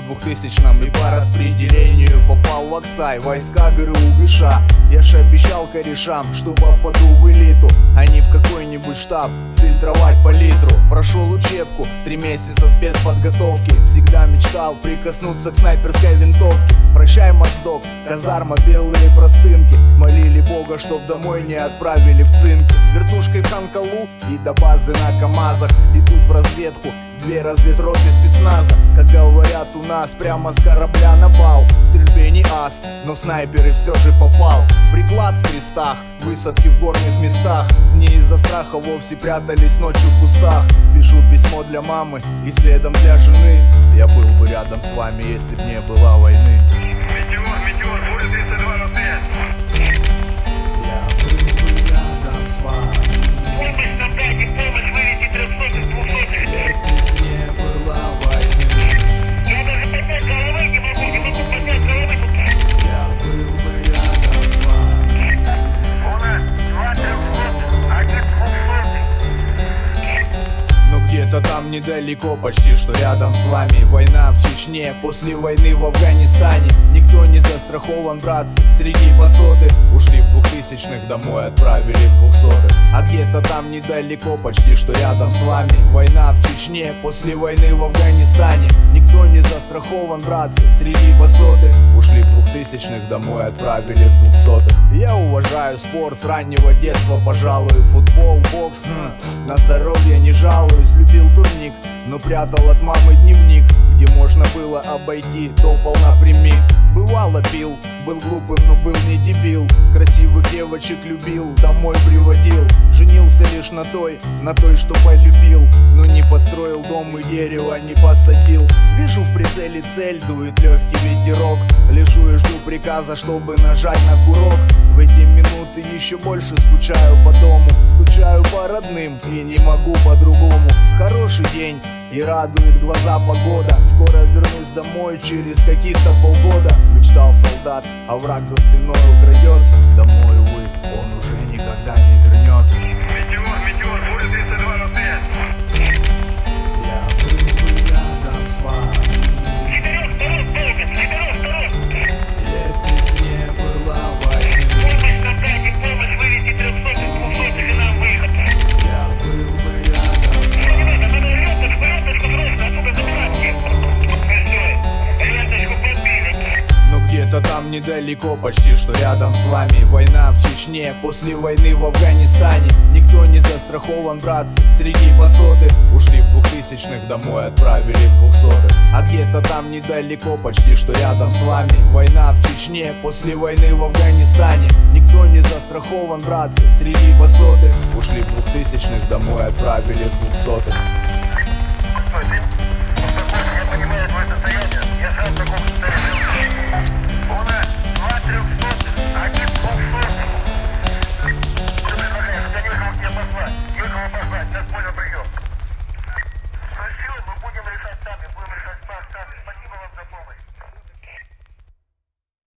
в 2000-м и по распределению попал в Аксай, войска ГРУ ГШ. Я ж обещал корешам, что попаду в элиту, а не в какой-нибудь штаб фильтровать по литру. Прошел учебку, 3 месяца спецподготовки. Всегда мечтал прикоснуться к снайперской винтовке. Прощай, моздок, казарма, белые простынки. Молили Бога, чтоб домой не отправили в цинк. Вертушкой в Ханкалу и до базы на КамАЗах. Идут в разведку 2 разведроты спецназа. Как говорят у нас, прямо с корабля на бал. В стрельбе не ас, но в снайперы все же попал. Приклад в крестах, высадки в горных местах. Не из-за страха вовсе прятались ночью в кустах. Пишу письмо для мамы и следом для жены. Я был бы рядом с вами, если б не было войны. Метеор, поле 3205. Я был бы рядом с вами, Помощь нам дайте, помощь, выведите 300 из 200. если б не было войны. Я даже поднять головы не могу поднять головы тут. Я был бы рядом с вами. Вона, 2 300, 1 200. Но где-то там недалеко, почти что рядом с вами. Война в Чечне, после войны в Афганистане. Никто не застрахован, братцы, среди посоты. Ушли в 2000-х, домой отправили в 200-х. А где-то там недалеко, почти что рядом с вами. Война в Чечне, после войны в Афганистане. Никто не застрахован, братцы, среди посоты. Ушли в 2000-х, домой отправили в 200-х. Я уважаю спорт с раннего детства, пожалуй. Футбол, бокс, на здоровье не жалуюсь. Любил турник, но прятал от мамы дневник, где можно было обойти, топал напрямик. Бывало пил, был глупым, но был не дебил. Красивых девочек любил, домой приводил. Женился лишь на той, что полюбил. Но не построил дом и дерево не посадил. Вижу в прицеле цель, дует легкий ветерок. Лежу и жду приказа, чтобы нажать на курок. В эти минуты еще больше скучаю по дому. Скучаю по родным и не могу по-другому. Хороший день и радует глаза погода. Скоро вернусь домой через каких-то полгода. Мечтал солдат, а враг за спиной украдется. Домой, увы, он уже никогда не вернется. Метеор, поле 3205. Я был бы рядом с вами, 4 если б не было войны. Помощь нам дайте, помощь, выведите 300 из 200 и нам выход. Я был бы рядом с вами. Надо ленточку просто, оттуда забирать. Ленточку подбили. Но где-то там недалеко, почти что рядом с вами. Война в Чечне, после войны в Афганистане. Никто не застрахован, братцы, среди посоты. Ушли в 2000-х, домой отправили в 200-х. А где-то там недалеко, почти что рядом с вами. Война в Чечне, после войны в Афганистане. Никто не застрахован, братцы, среди посоты. Ушли в 2000-х, домой отправили в 200-х. Я понимаю твое состояние. Я сам такого